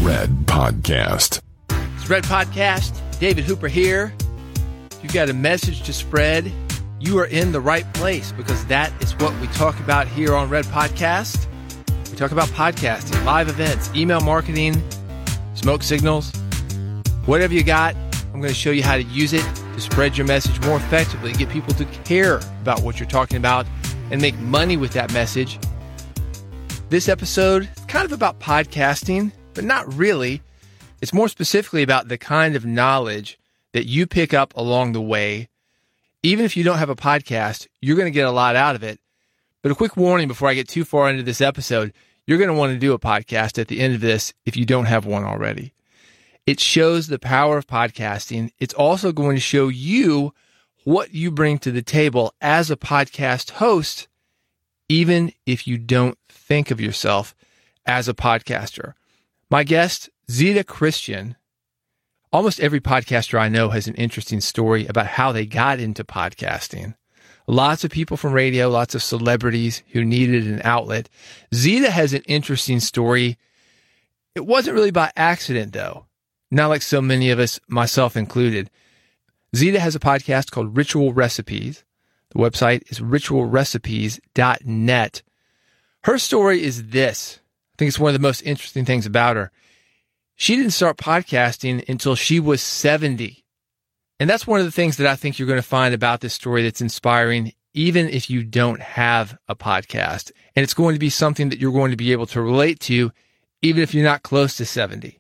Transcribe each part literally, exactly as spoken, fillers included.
Red Podcast. It's Red Podcast. David Hooper here. If you've got a message to spread, you are in the right place because that is what we talk about here on Red Podcast. We talk about podcasting, live events, email marketing, smoke signals, whatever you got. I'm going to show you how to use it to spread your message more effectively, get people to care about what you're talking about, and make money with that message. This episode is kind of about podcasting, but not really. It's more specifically about the kind of knowledge that you pick up along the way. Even if you don't have a podcast, you're going to get a lot out of it. But a quick warning before I get too far into this episode, you're going to want to do a podcast at the end of this if you don't have one already. It shows the power of podcasting. It's also going to show you what you bring to the table as a podcast host, even if you don't think of yourself as a podcaster. My guest, Zita Christian. Almost every podcaster I know has an interesting story about how they got into podcasting. Lots of people from radio, lots of celebrities who needed an outlet. Zita has an interesting story. It wasn't really by accident, though. Not like so many of us, myself included. Zita has a podcast called Ritual Recipes. The website is ritual recipes dot net. Her story is this. I think it's one of the most interesting things about her. She didn't start podcasting until she was seventy. And that's one of the things that I think you're going to find about this story that's inspiring, even if you don't have a podcast. And it's going to be something that you're going to be able to relate to, even if you're not close to seventy.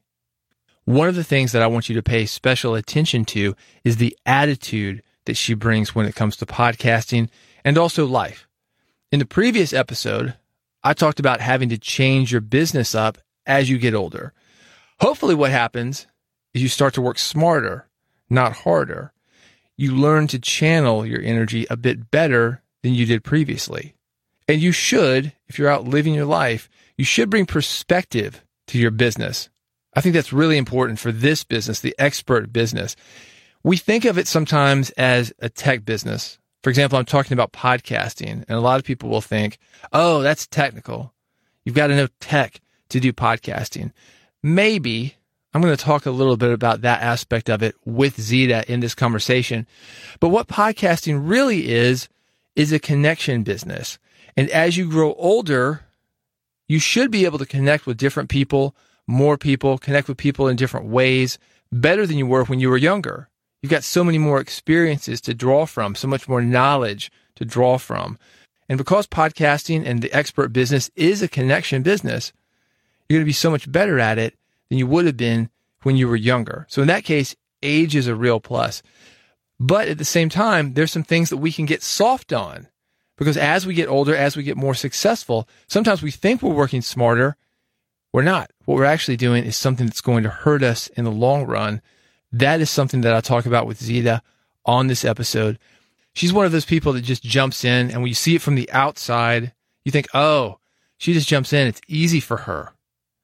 One of the things that I want you to pay special attention to is the attitude that she brings when it comes to podcasting and also life. In the previous episode, I talked about having to change your business up as you get older. Hopefully what happens is you start to work smarter, not harder. You learn to channel your energy a bit better than you did previously. And you should, if you're out living your life, you should bring perspective to your business. I think that's really important for this business, the expert business. We think of it sometimes as a tech business. For example, I'm talking about podcasting, and a lot of people will think, oh, that's technical. You've got to know tech to do podcasting. Maybe. I'm going to talk a little bit about that aspect of it with Zita in this conversation. But what podcasting really is, is a connection business. And as you grow older, you should be able to connect with different people, more people, connect with people in different ways, better than you were when you were younger. You've got so many more experiences to draw from, so much more knowledge to draw from. And because podcasting and the expert business is a connection business, you're going to be so much better at it than you would have been when you were younger. So in that case, age is a real plus. But at the same time, there's some things that we can get soft on. Because as we get older, as we get more successful, sometimes we think we're working smarter. We're not. What we're actually doing is something that's going to hurt us in the long run. That is something that I talk about with Zita on this episode. She's one of those people that just jumps in, and when you see it from the outside, you think, oh, she just jumps in. It's easy for her.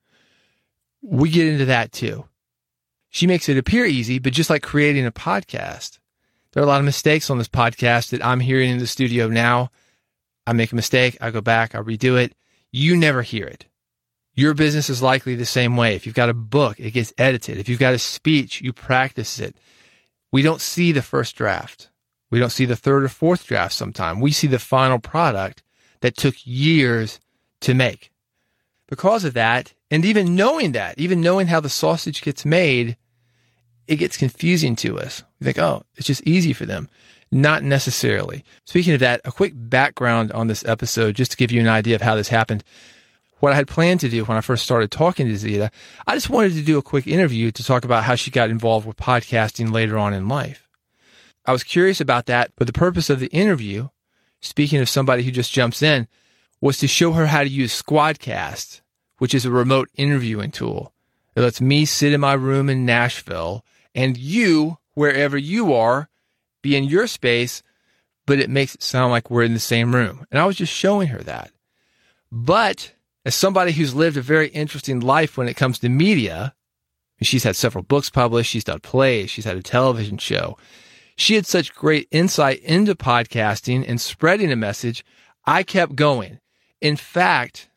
We get into that too. She makes it appear easy, but just like creating a podcast, there are a lot of mistakes on this podcast that I'm hearing in the studio now. I make a mistake, I go back, I redo it. You never hear it. Your business is likely the same way. If you've got a book, it gets edited. If you've got a speech, you practice it. We don't see the first draft. We don't see the third or fourth draft sometime. We see the final product that took years to make. Because of that, and even knowing that, even knowing how the sausage gets made, it gets confusing to us. We think, oh, it's just easy for them. Not necessarily. Speaking of that, a quick background on this episode, just to give you an idea of how this happened. What I had planned to do when I first started talking to Zita, I just wanted to do a quick interview to talk about how she got involved with podcasting later on in life. I was curious about that, but the purpose of the interview, speaking of somebody who just jumps in, was to show her how to use Squadcast, which is a remote interviewing tool. It lets me sit in my room in Nashville and you, wherever you are, be in your space, but it makes it sound like we're in the same room. And I was just showing her that. But as somebody who's lived a very interesting life when it comes to media, she's had several books published, she's done plays, she's had a television show. She had such great insight into podcasting and spreading a message, I kept going. In fact,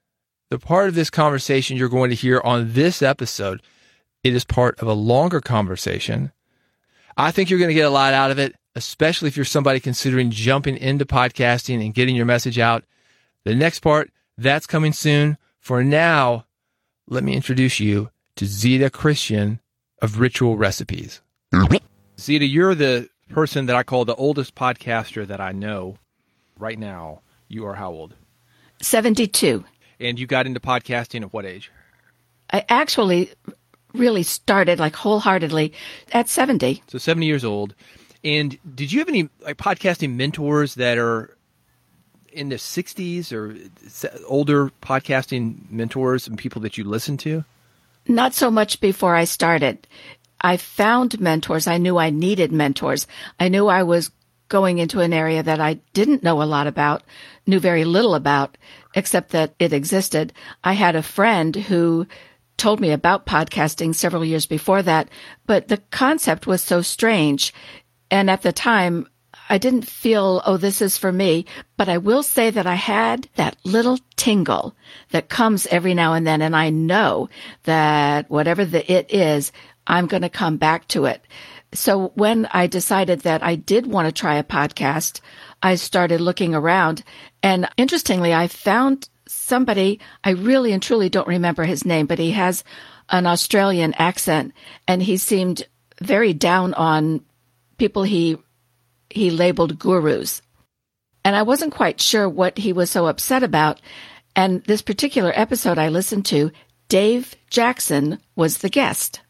The part of this conversation you're going to hear on this episode, it is part of a longer conversation. I think you're going to get a lot out of it, especially if you're somebody considering jumping into podcasting and getting your message out. The next part, that's coming soon. For now, let me introduce you to Zita Christian of Ritual Recipes. Zita, you're the person that I call the oldest podcaster that I know right now. You are how old? seventy-two. And you got into podcasting at what age? I actually really started like wholeheartedly at seventy. So seventy years old. And did you have any like podcasting mentors that are in their sixties or older podcasting mentors and people that you listen to? Not so much before I started. I found mentors. I knew I needed mentors. I knew I was going into an area that I didn't know a lot about, knew very little about, except that it existed. I had a friend who told me about podcasting several years before that, but the concept was so strange. And at the time, I didn't feel, oh, this is for me. But I will say that I had that little tingle that comes every now and then. And I know that whatever the it is, I'm going to come back to it. So when I decided that I did want to try a podcast, I started looking around. And interestingly, I found somebody, I really and truly don't remember his name, but he has an Australian accent. And he seemed very down on people he he labeled gurus. And I wasn't quite sure what he was so upset about. And this particular episode I listened to, Dave Jackson was the guest.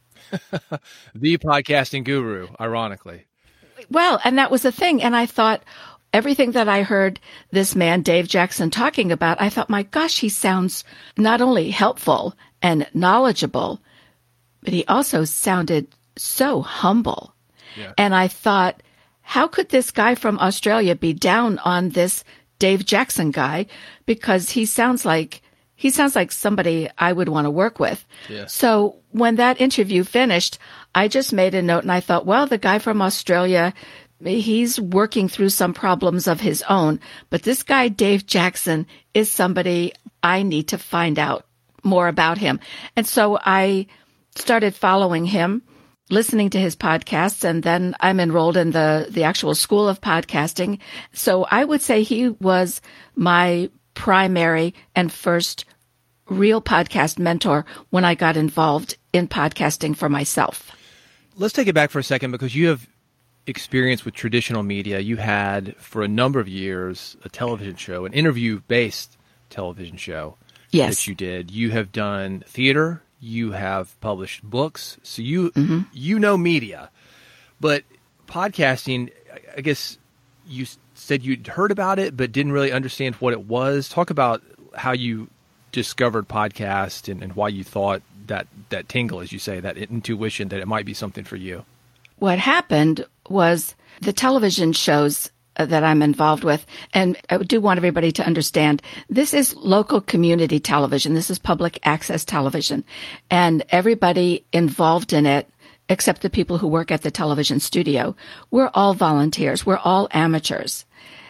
The podcasting guru, ironically. Well, and that was the thing. And I thought, everything that I heard this man, Dave Jackson, talking about, I thought, my gosh, he sounds not only helpful and knowledgeable, but he also sounded so humble. Yeah. And I thought, how could this guy from Australia be down on this Dave Jackson guy? Because he sounds like he sounds like somebody I would want to work with. Yeah. So when that interview finished, I just made a note and I thought, well, the guy from Australia, he's working through some problems of his own. But this guy, Dave Jackson, is somebody I need to find out more about him. And so I started following him, listening to his podcasts, and then I'm enrolled in the, the actual school of podcasting. So I would say he was my primary and first real podcast mentor when I got involved in podcasting for myself. Let's take it back for a second because you have experience with traditional media. You had, for a number of years, a television show, an interview-based television show yes. that you did. You have done theater. You have published books. So you mm-hmm. you know media. But podcasting, I guess you said you'd heard about it but didn't really understand what it was. Talk about how you discovered podcast and, and why you thought that, that tingle, as you say, that intuition that it might be something for you. What happened was the television shows that I'm involved with, and I do want everybody to understand, this is local community television. This is public access television. And everybody involved in it, except the people who work at the television studio, we're all volunteers. We're all amateurs.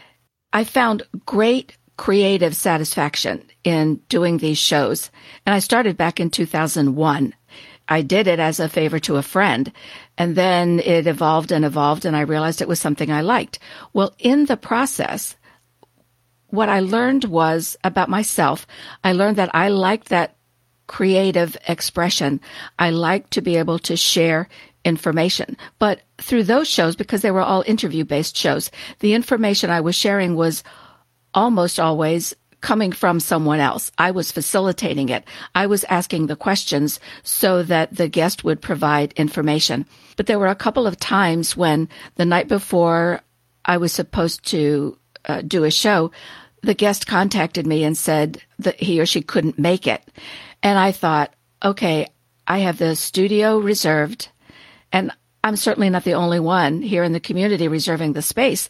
I found great creative satisfaction in doing these shows. And I started back in two thousand one. I did it as a favor to a friend. And then it evolved and evolved, and I realized it was something I liked. Well, in the process, what I learned was about myself, I learned that I liked that creative expression. I liked to be able to share information. But through those shows, because they were all interview-based shows, the information I was sharing was almost always coming from someone else. I was facilitating it. I was asking the questions so that the guest would provide information. But there were a couple of times when the night before I was supposed to uh, do a show, the guest contacted me and said that he or she couldn't make it. And I thought, okay, I have the studio reserved, and I'm certainly not the only one here in the community reserving the space.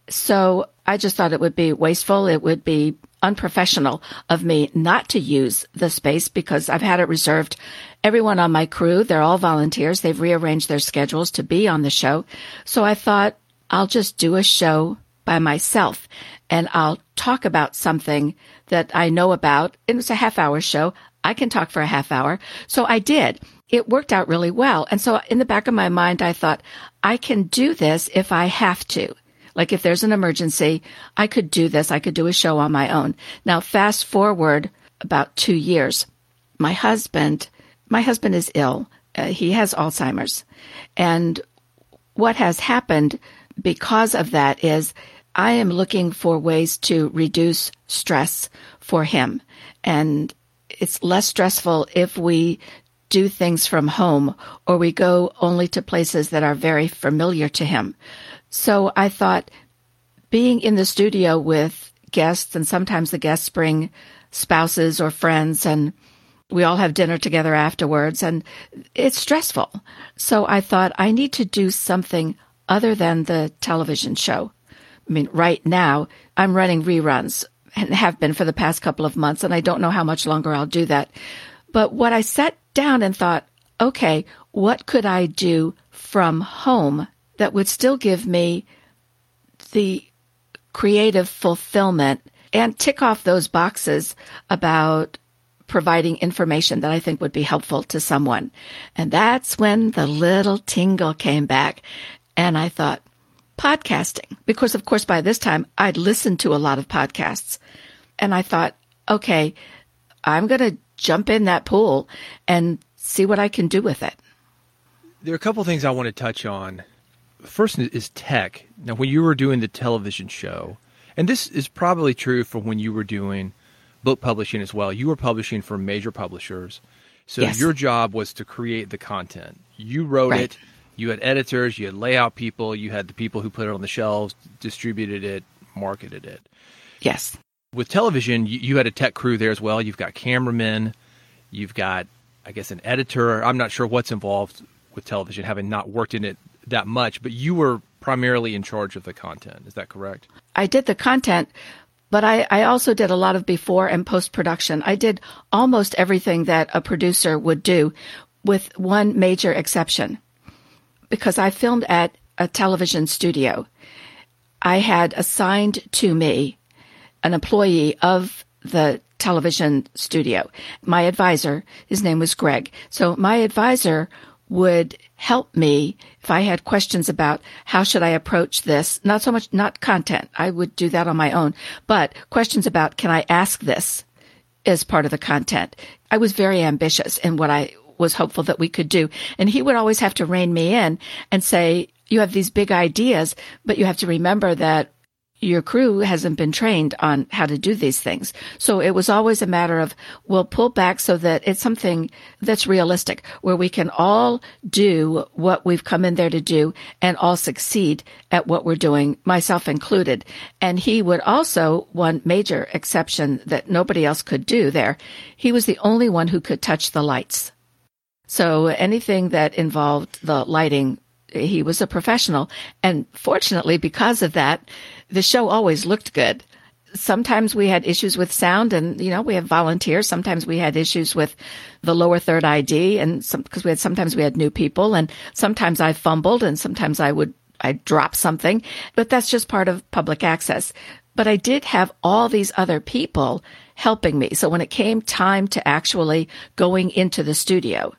So I just thought it would be wasteful. It would be unprofessional of me not to use the space because I've had it reserved. Everyone on my crew, they're all volunteers. They've rearranged their schedules to be on the show. So I thought I'll just do a show by myself and I'll talk about something that I know about. It was a half hour show. I can talk for a half hour. So I did. It worked out really well. And so in the back of my mind, I thought, I can do this if I have to. Like if there's an emergency, I could do this. I could do a show on my own. Now, fast forward about two years. My husband, my husband is ill. Uh, he has Alzheimer's. And what has happened because of that is I am looking for ways to reduce stress for him. And it's less stressful if we do things from home or we go only to places that are very familiar to him. So I thought being in the studio with guests, and sometimes the guests bring spouses or friends, and we all have dinner together afterwards, and it's stressful. So I thought I need to do something other than the television show. I mean, right now I'm running reruns and have been for the past couple of months, and I don't know how much longer I'll do that. But what I sat down and thought, okay, what could I do from home that would still give me the creative fulfillment and tick off those boxes about providing information that I think would be helpful to someone? And that's when the little tingle came back. And I thought, podcasting, because of course by this time I'd listened to a lot of podcasts. And I thought, okay, I'm going to jump in that pool and see what I can do with it. There are a couple things I want to touch on. First is tech. Now, when you were doing the television show, and this is probably true for when you were doing book publishing as well, you were publishing for major publishers. So yes. Your job was to create the content. You wrote right. it. You had editors. You had layout people. You had the people who put it on the shelves, distributed it, marketed it. Yes. With television, you, you had a tech crew there as well. You've got cameramen. You've got, I guess, an editor. I'm not sure what's involved with television, having not worked in it that much, but you were primarily in charge of the content. Is that correct? I did the content, but I, I also did a lot of before and post-production. I did almost everything that a producer would do, with one major exception. Because I filmed at a television studio, I had assigned to me an employee of the television studio. My advisor, his name was Greg. So my advisor would help me if I had questions about how should I approach this. Not so much, not content. I would do that on my own, but questions about, can I ask this as part of the content? I was very ambitious in what I was hopeful that we could do. And he would always have to rein me in and say, you have these big ideas, but you have to remember that your crew hasn't been trained on how to do these things. So it was always a matter of, we'll pull back so that it's something that's realistic, where we can all do what we've come in there to do and all succeed at what we're doing, myself included. And he would also, one major exception that nobody else could do there, he was the only one who could touch the lights. So anything that involved the lighting, he was a professional. And fortunately, because of that, the show always looked good. Sometimes we had issues with sound, and, you know, we have volunteers. Sometimes we had issues with the lower third I D, and some, because we had, sometimes we had new people, and sometimes I fumbled, and sometimes I would, I drop something, but that's just part of public access. But I did have all these other people helping me. So when it came time to actually going into the studio,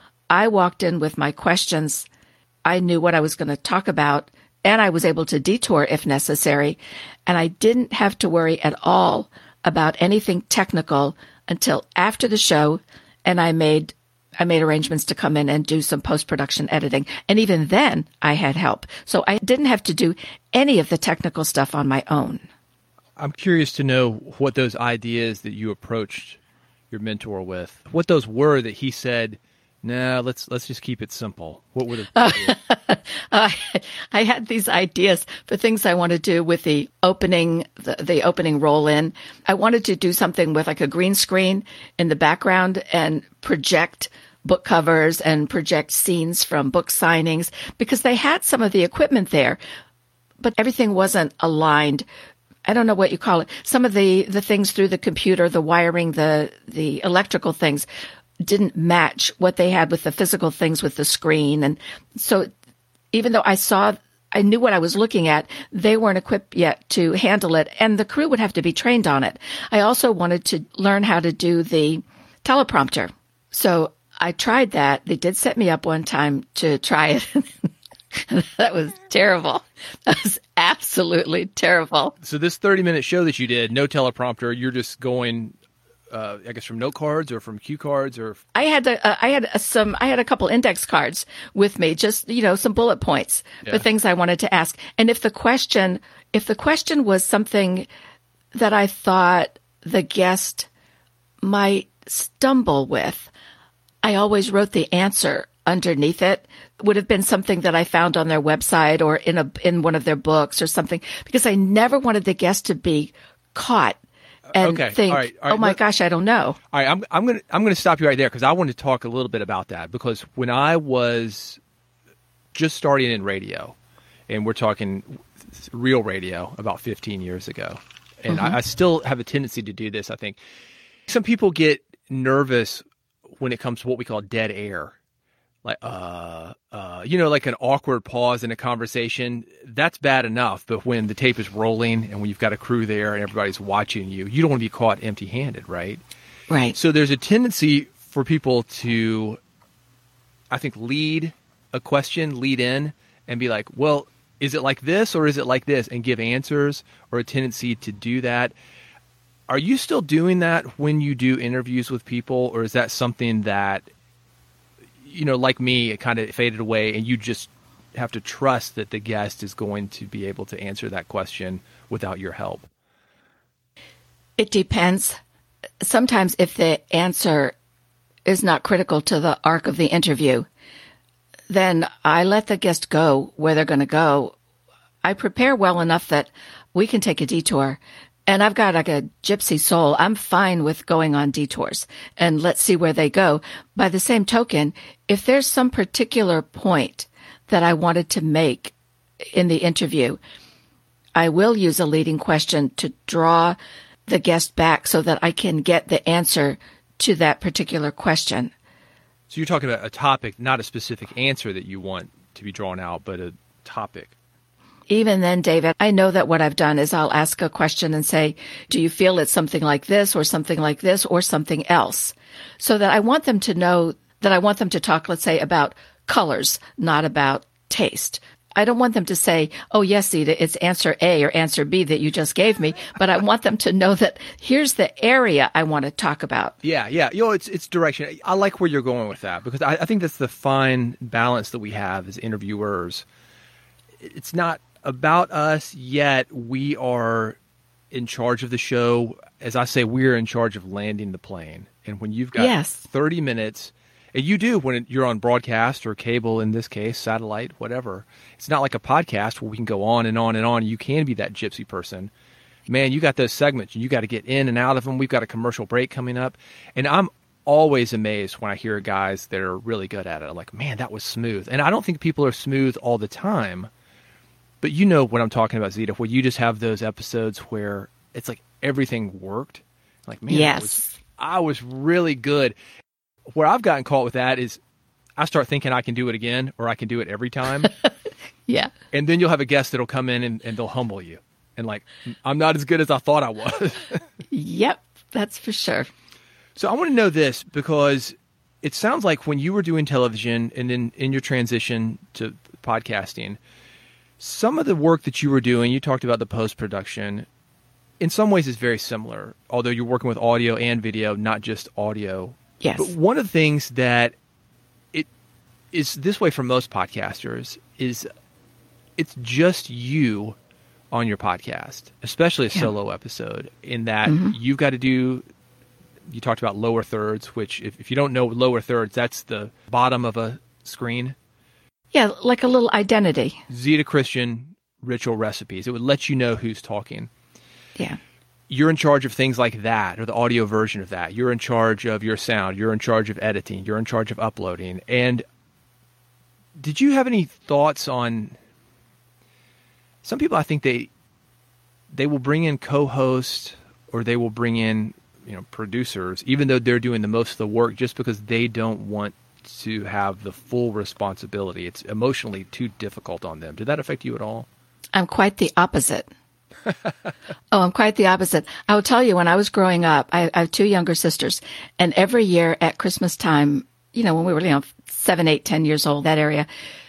I walked in with my questions. I knew what I was going to talk about, and I was able to detour if necessary. And I didn't have to worry at all about anything technical until after the show. And I made, I made arrangements to come in and do some post-production editing. And even then I had help. So I didn't have to do any of the technical stuff on my own. I'm curious to know what those ideas that you approached your mentor with, what those were that he said, no, let's let's just keep it simple. What would have uh, uh, I had these ideas for things I want to do with the opening, the, the opening roll-in. I wanted to do something with like a green screen in the background and project book covers and project scenes from book signings, because they had some of the equipment there, but everything wasn't aligned. I don't know what you call it. Some of the, the things through the computer, the wiring, the the electrical things didn't match what they had with the physical things with the screen. And so even though I saw I knew what I was looking at. They weren't equipped yet to handle it, and the crew would have to be trained on it. I also wanted to learn how to do the teleprompter. So I tried that. They did set me up one time to try it. That was terrible. That was absolutely terrible. So this thirty-minute show that you did, no teleprompter, you're just going, uh, I guess, from note cards or from cue cards, or I had the, uh, I had a, some, I had a couple index cards with me, just you know, some bullet points yeah. for things I wanted to ask. And if the question, if the question was something that I thought the guest might stumble with, I always wrote the answer underneath it. Would have been something that I found on their website or in a in one of their books or something, because I never wanted the guest to be caught and okay. think, all right. All right. "Oh my Let, gosh, I don't know." All right, I'm I'm gonna I'm gonna stop you right there because I want to talk a little bit about that, because when I was just starting in radio, and we're talking real radio about fifteen years ago, and mm-hmm. I, I still have a tendency to do this. I think some people get nervous when it comes to what we call dead air. Like, uh, uh, you know, like an awkward pause in a conversation, that's bad enough. But when the tape is rolling and when you've got a crew there and everybody's watching you, you don't want to be caught empty-handed, right? Right. So there's a tendency for people to, I think, lead a question, lead in, and be like, well, is it like this or is it like this? And give answers, or a tendency to do that. Are you still doing that when you do interviews with people, or is that something that, you know, like me, it kind of faded away and you just have to trust that the guest is going to be able to answer that question without your help? It depends. Sometimes if the answer is not critical to the arc of the interview, then I let the guest go where they're going to go. I prepare well enough that we can take a detour. And I've got like a gypsy soul. I'm fine with going on detours and let's see where they go. By the same token, if there's some particular point that I wanted to make in the interview, I will use a leading question to draw the guest back so that I can get the answer to that particular question. So you're talking about a topic, not a specific answer that you want to be drawn out, but a topic. Even then, David, I know that what I've done is I'll ask a question and say, do you feel it's something like this or something like this or something else? So that I want them to know that I want them to talk, let's say, about colors, not about taste. I don't want them to say, oh, yes, Zita, it's answer A or answer B that you just gave me. But I want them to know that here's the area I want to talk about. Yeah, yeah. You know, it's it's direction. I like where you're going with that, because I, I think that's the fine balance that we have as interviewers. It's not about us yet. We are in charge of the show. As I say, we're in charge of landing the plane. And when you've got yes. thirty minutes, and you do when you're on broadcast or cable, in this case, satellite, whatever, it's not like a podcast where we can go on and on and on. You can be that gypsy person. Man, you got those segments and you got to get in and out of them. We've got a commercial break coming up. And I'm always amazed when I hear guys that are really good at it. I'm like, man, that was smooth. And I don't think people are smooth all the time. But you know what I'm talking about, Zita, where you just have those episodes where it's like everything worked. Like, man, yes. I, was, I was really good. Where I've gotten caught with that is I start thinking I can do it again, or I can do it every time. Yeah. And then you'll have a guest that'll come in and, and they'll humble you. And like, I'm not as good as I thought I was. Yep, that's for sure. So I want to know this, because it sounds like when you were doing television and then in your transition to podcasting, some of the work that you were doing, you talked about the post-production, in some ways is very similar, although you're working with audio and video, not just audio. Yes. But one of the things that it is this way for most podcasters is it's just you on your podcast, especially a yeah. solo episode, in that mm-hmm. you've got to do, you talked about lower thirds, which if, if you don't know lower thirds, that's the bottom of a screen. Yeah, like a little identity. Zita Christian Ritual Recipes. It would let you know who's talking. Yeah. You're in charge of things like that, or the audio version of that. You're in charge of your sound. You're in charge of editing. You're in charge of uploading. And did you have any thoughts on, some people, I think they they will bring in co-hosts, or they will bring in, you know, producers, even though they're doing the most of the work, just because they don't want to have the full responsibility. It's emotionally too difficult on them. Did that affect you at all? I'm quite the opposite. Oh, I'm quite the opposite. I will tell you, when I was growing up, I, I have two younger sisters, and every year at Christmas time, you know, when we were, you know, seven, eight, ten years old, that area,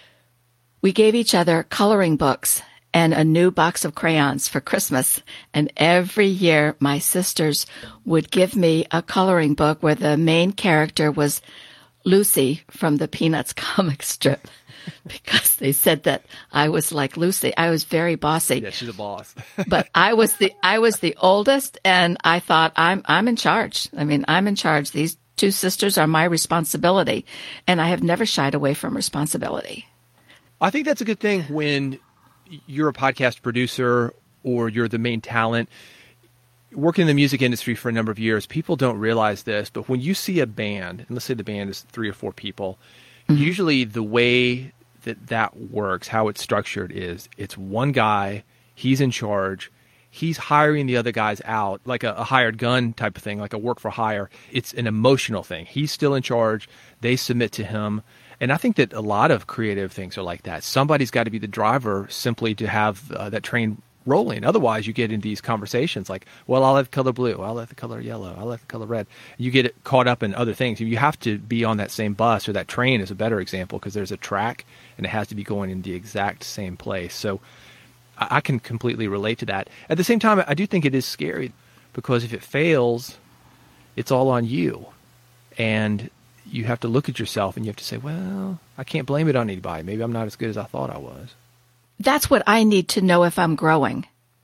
we gave each other coloring books and a new box of crayons for Christmas. And every year, my sisters would give me a coloring book where the main character was Lucy from the Peanuts comic strip. Because they said that I was like Lucy. I was very bossy. Yeah, she's a boss. But I was the I was the oldest, and I thought I'm I'm in charge. I mean, I'm in charge. These two sisters are my responsibility, and I have never shied away from responsibility. I think that's a good thing when you're a podcast producer or you're the main talent. Working in the music industry for a number of years, people don't realize this, but when you see a band, and let's say the band is three or four people, mm-hmm. usually the way that that works, how it's structured is it's one guy, he's in charge, he's hiring the other guys out, like a, a hired gun type of thing, like a work for hire. It's an emotional thing. He's still in charge. They submit to him. And I think that a lot of creative things are like that. Somebody's got to be the driver simply to have uh, that train rolling. Otherwise, you get into these conversations like, well, I'll have the color blue, I'll have the color yellow, I'll have the color red. You get caught up in other things. You have to be on that same bus, or that train is a better example, because there's a track and it has to be going in the exact same place. So I can completely relate to that. At the same time, I do think it is scary, because if it fails, it's all on you. And you have to look at yourself and you have to say, well, I can't blame it on anybody. Maybe I'm not as good as I thought I was. That's what I need to know if I'm growing.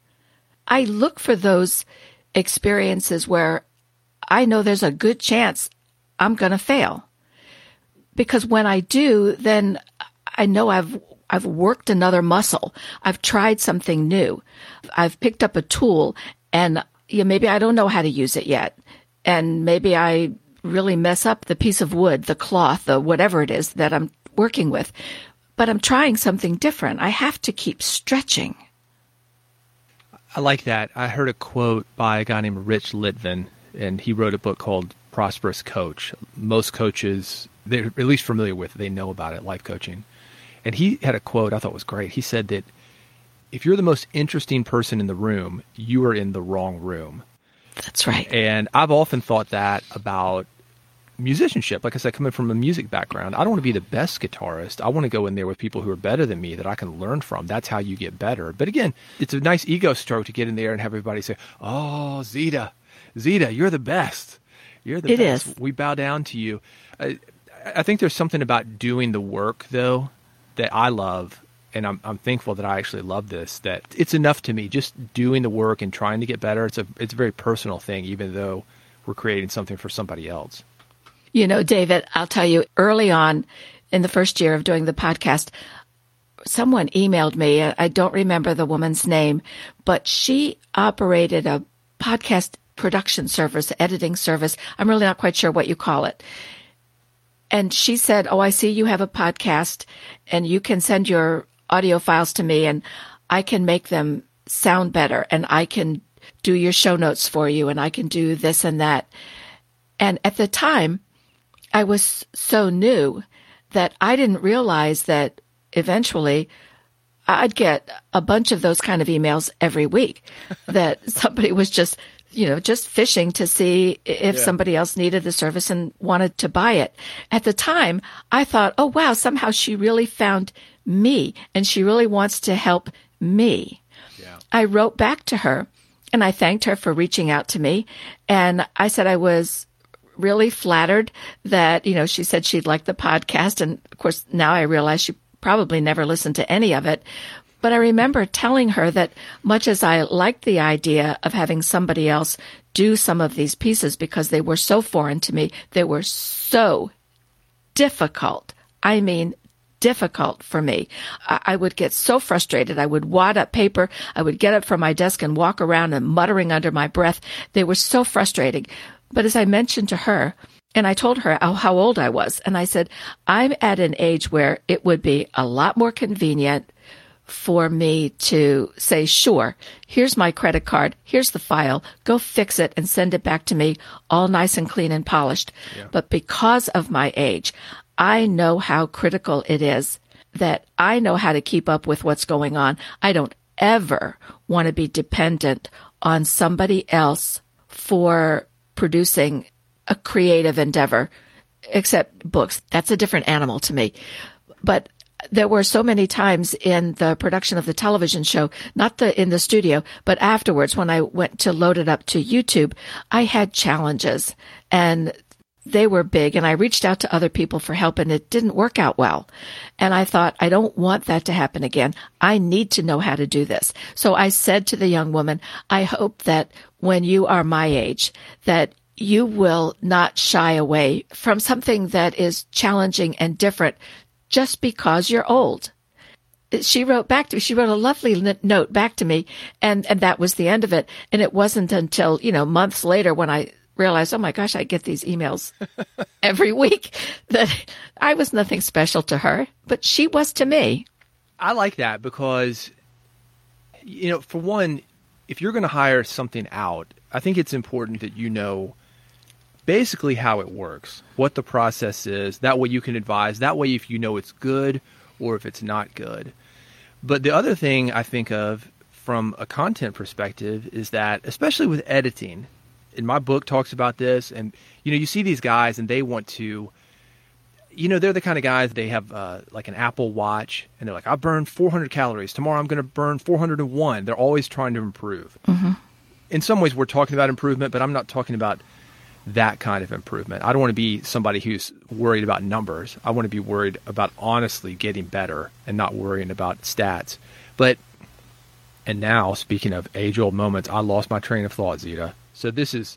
I look for those experiences where I know there's a good chance I'm going to fail. Because when I do, then I know I've I've worked another muscle. I've tried something new. I've picked up a tool, and yeah, maybe I don't know how to use it yet. And maybe I really mess up the piece of wood, the cloth, the whatever it is that I'm working with. But I'm trying something different. I have to keep stretching. I like that. I heard a quote by a guy named Rich Litvin, and he wrote a book called Prosperous Coach. Most coaches, they're at least familiar with it. They know about it, life coaching. And he had a quote I thought was great. He said that if you're the most interesting person in the room, you are in the wrong room. That's right. And I've often thought that about musicianship. Like I said, coming from a music background, I don't want to be the best guitarist. I want to go in there with people who are better than me that I can learn from. That's how you get better. But again, it's a nice ego stroke to get in there and have everybody say, oh, Zeta, Zeta, you're the best. You're the it best. Is. We bow down to you. I, I think there's something about doing the work, though, that I love. And I'm, I'm thankful that I actually love this, that it's enough to me, just doing the work and trying to get better. It's a, it's a very personal thing, even though we're creating something for somebody else. You know, David, I'll tell you, early on in the first year of doing the podcast, someone emailed me. I don't remember the woman's name, but she operated a podcast production service, editing service. I'm really not quite sure what you call it. And she said, oh, I see you have a podcast, and you can send your audio files to me, and I can make them sound better, and I can do your show notes for you, and I can do this and that. And at the time, I was so new that I didn't realize that eventually I'd get a bunch of those kind of emails every week, that somebody was just, you know, just fishing to see if yeah. somebody else needed the service and wanted to buy it. At the time, I thought, oh, wow, somehow she really found me and she really wants to help me. Yeah. I wrote back to her and I thanked her for reaching out to me. And I said I was really flattered that, you know, she said she'd like the podcast. And of course, now I realize she probably never listened to any of it. But I remember telling her that much as I liked the idea of having somebody else do some of these pieces because they were so foreign to me, they were so difficult. I mean, difficult for me. I, I would get so frustrated. I would wad up paper. I would get up from my desk and walk around and muttering under my breath. They were so frustrating. But as I mentioned to her, and I told her how, how old I was, and I said, I'm at an age where it would be a lot more convenient for me to say, sure, here's my credit card, here's the file, go fix it and send it back to me all nice and clean and polished. Yeah. But because of my age, I know how critical it is that I know how to keep up with what's going on. I don't ever want to be dependent on somebody else for producing a creative endeavor, except books. That's a different animal to me. But there were so many times in the production of the television show, not the in the studio, but afterwards when I went to load it up to YouTube, I had challenges and they were big, and I reached out to other people for help, and it didn't work out well. And I thought, I don't want that to happen again. I need to know how to do this. So I said to the young woman, I hope that when you are my age, that you will not shy away from something that is challenging and different just because you're old. She wrote back to me. She wrote a lovely note back to me, and, and that was the end of it. And it wasn't until, you know, months later when I realized, oh my gosh, I get these emails every week, that I was nothing special to her, but she was to me. I like that because, you know, for one, if you're going to hire something out, I think it's important that you know basically how it works, what the process is. That way you can advise. That way if you know it's good or if it's not good. But the other thing I think of from a content perspective is that, especially with editing, in my book talks about this, and, you know, you see these guys and they want to, you know, they're the kind of guys, they have uh, like an Apple Watch, and they're like, I burned four hundred calories. Tomorrow I'm going to burn four hundred one. They're always trying to improve. Mm-hmm. In some ways we're talking about improvement, but I'm not talking about that kind of improvement. I don't want to be somebody who's worried about numbers. I want to be worried about honestly getting better and not worrying about stats. But, and now, speaking of age-old moments, I lost my train of thought, Zita. So this is,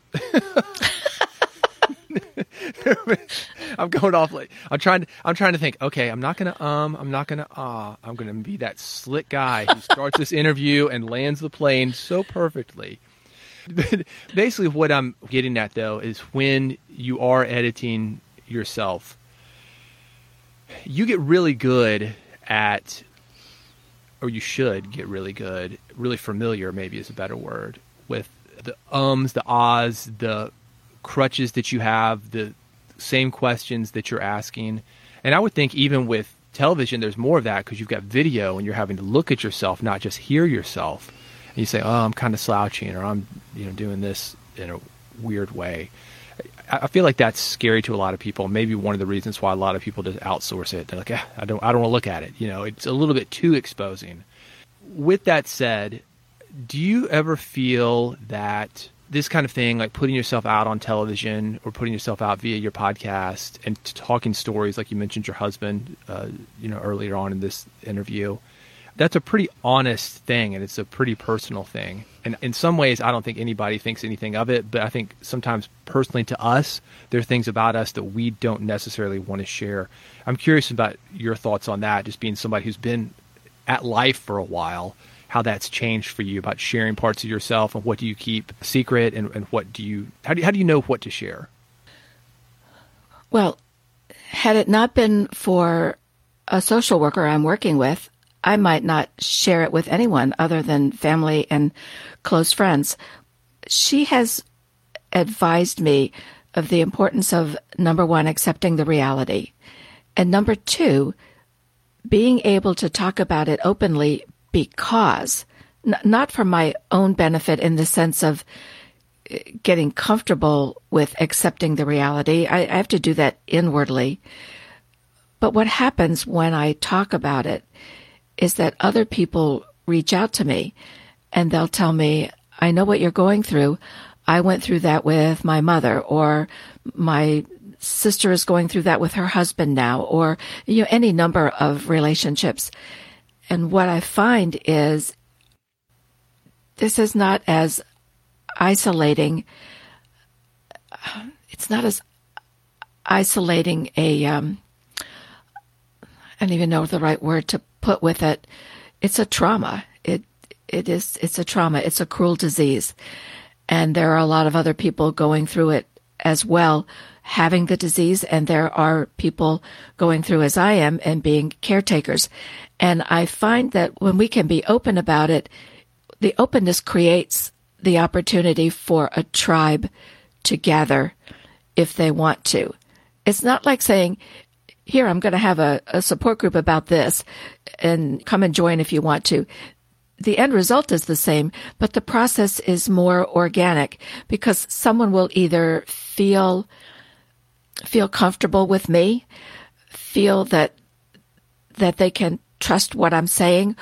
I'm going off like, I'm trying to, I'm trying to think, okay, I'm not going to, um, I'm not going to, ah, uh, I'm going to be that slick guy who starts this interview and lands the plane so perfectly. But basically what I'm getting at though, is when you are editing yourself, you get really good at, or you should get really good, really familiar maybe is a better word, with the ums, the ahs, the crutches that you have, the same questions that you're asking. And I would think even with television, there's more of that because you've got video and you're having to look at yourself, not just hear yourself. And you say, oh, I'm kind of slouching, or I'm, you know, doing this in a weird way. I feel like that's scary to a lot of people. Maybe one of the reasons why a lot of people just outsource it. They're like, eh, I don't, I don't want to look at it. You know, it's a little bit too exposing. With that said, do you ever feel that this kind of thing, like putting yourself out on television or putting yourself out via your podcast and talking stories, like you mentioned your husband, uh, you know, earlier on in this interview, that's a pretty honest thing and it's a pretty personal thing. And in some ways, I don't think anybody thinks anything of it, but I think sometimes personally to us, there are things about us that we don't necessarily want to share. I'm curious about your thoughts on that, just being somebody who's been at life for a while, how that's changed for you about sharing parts of yourself and what do you keep secret and, and what do you, how do you, how do you know what to share? Well, had it not been for a social worker I'm working with, I might not share it with anyone other than family and close friends. She has advised me of the importance of, number one, accepting the reality, and number two, being able to talk about it openly because, n- not for my own benefit in the sense of getting comfortable with accepting the reality. I, I have to do that inwardly. But what happens when I talk about it is that other people reach out to me and they'll tell me, I know what you're going through. I went through that with my mother, or my sister is going through that with her husband now, or, you know, any number of relationships. And what I find is this is not as isolating. It's not as isolating a, um, I don't even know the right word to put with it. It's a trauma. It, it is, it's a trauma. It's a cruel disease. And there are a lot of other people going through it as well, having the disease. And there are people going through as I am and being caretakers. And I find that when we can be open about it, the openness creates the opportunity for a tribe to gather if they want to. It's not like saying, here, I'm going to have a, a support group about this and come and join if you want to. The end result is the same, but the process is more organic because someone will either feel feel comfortable with me, feel that that they can trust what I'm saying,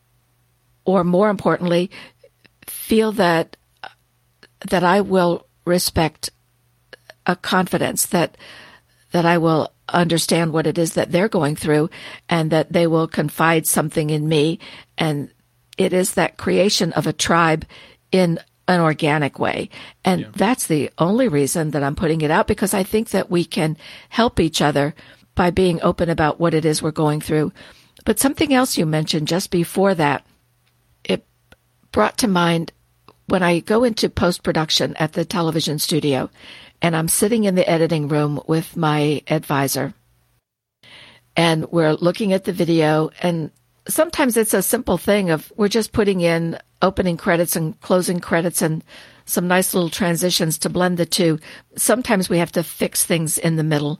or more importantly, feel that that I will respect a confidence, that that I will understand what it is that they're going through, and that they will confide something in me. And it is that creation of a tribe in an organic way. And yeah. that's the only reason that I'm putting it out, because I think that we can help each other by being open about what it is we're going through. But something else you mentioned just before that, it brought to mind when I go into post-production at the television studio, and I'm sitting in the editing room with my advisor, and we're looking at the video, and sometimes it's a simple thing of we're just putting in opening credits and closing credits and some nice little transitions to blend the two. Sometimes we have to fix things in the middle.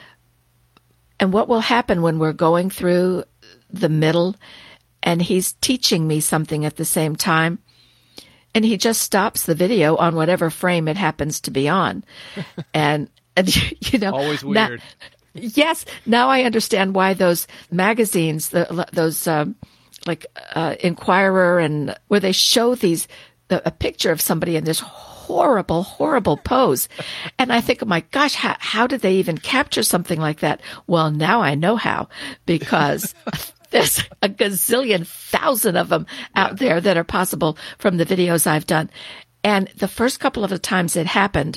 And what will happen when we're going through the middle and he's teaching me something at the same time, and he just stops the video on whatever frame it happens to be on. and, and, you know, always weird. Now, yes. Now I understand why those magazines, the, those, um, like, uh, Inquirer, and where they show these, the, a picture of somebody in this horrible, horrible pose. And I think, oh my gosh, how, how did they even capture something like that? Well, now I know how, because there's a gazillion thousand of them out there that are possible from the videos I've done. And the first couple of the times it happened,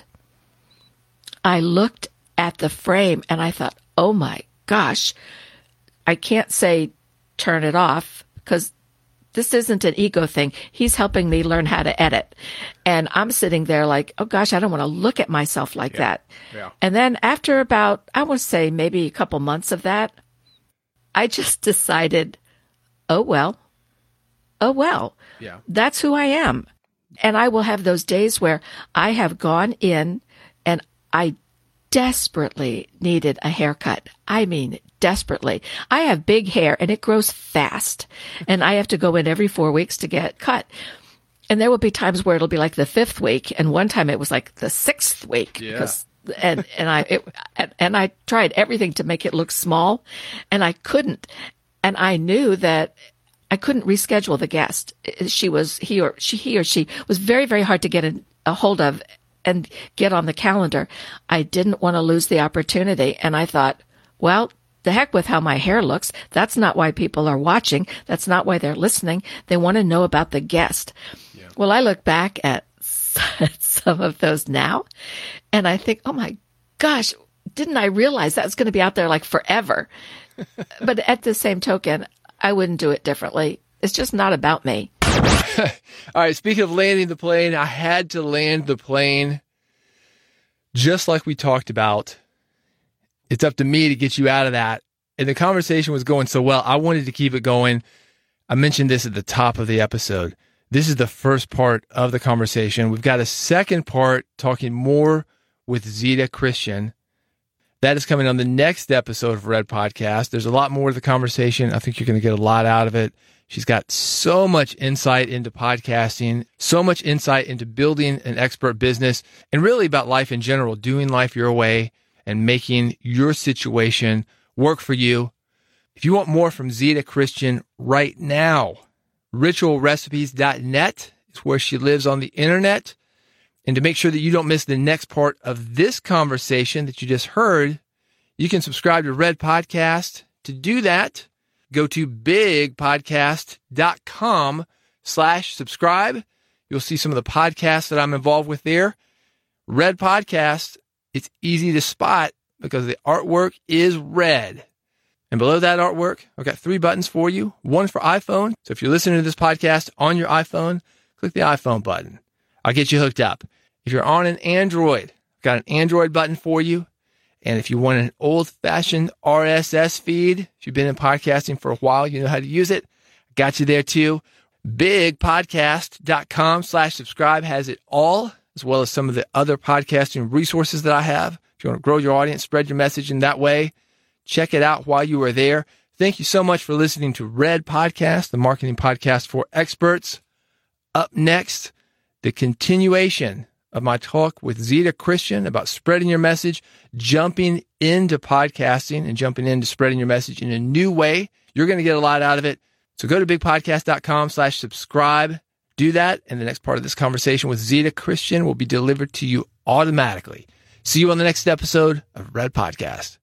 I looked at the frame and I thought, oh my gosh, I can't say turn it off, because this isn't an ego thing. He's helping me learn how to edit. And I'm sitting there like, oh gosh, I don't want to look at myself like yeah. that. Yeah. And then after about, I would say maybe a couple months of that, I just decided, oh well, oh well, yeah. that's who I am. And I will have those days where I have gone in and I desperately needed a haircut. I mean, desperately. I have big hair and it grows fast, and I have to go in every four weeks to get cut. And there will be times where it'll be like the fifth week, and one time it was like the sixth week. Yeah. Because, and and I it, and I tried everything to make it look small, and I couldn't. And I knew that I couldn't reschedule the guest. She was he or she he or she was very very hard to get a, a hold of and get on the calendar. I didn't want to lose the opportunity. And I thought, well, the heck with how my hair looks. That's not why people are watching. That's not why they're listening. They want to know about the guest. Yeah. Well, I look back at some of those now, and I think, oh my gosh, didn't I realize that was going to be out there like forever? But at the same token, I wouldn't do it differently. It's just not about me. All right, speaking of landing the plane, I had to land the plane just like we talked about. It's up to me to get you out of that. And the conversation was going so well, I wanted to keep it going. I mentioned this at the top of the episode. This is the first part of the conversation. We've got a second part talking more with Zita Christian. That is coming on the next episode of Red Podcast. There's a lot more to the conversation. I think you're going to get a lot out of it. She's got so much insight into podcasting, so much insight into building an expert business, and really about life in general, doing life your way and making your situation work for you. If you want more from Zita Christian right now, ritual recipes dot net is where she lives on the internet. And to make sure that you don't miss the next part of this conversation that you just heard, you can subscribe to Red Podcast. To do that, go to big podcast dot com slash subscribe. You'll see some of the podcasts that I'm involved with there. Red Podcast, it's easy to spot because the artwork is red. And below that artwork, I've got three buttons for you. One for iPhone. So if you're listening to this podcast on your iPhone, click the iPhone button. I'll get you hooked up. If you're on an Android, I've got an Android button for you. And if you want an old-fashioned R S S feed, if you've been in podcasting for a while, you know how to use it. I got you there too. big podcast dot com slash subscribe has it all, as well as some of the other podcasting resources that I have. If you want to grow your audience, spread your message in that way, Check it out while you are there. Thank you so much for listening to Red Podcast, the marketing podcast for experts. Up next, the continuation of my talk with Zita Christian about spreading your message, jumping into podcasting and jumping into spreading your message in a new way. You're going to get a lot out of it. So go to bigpodcast.com slash subscribe. Do that, and the next part of this conversation with Zita Christian will be delivered to you automatically. See you on the next episode of Red Podcast.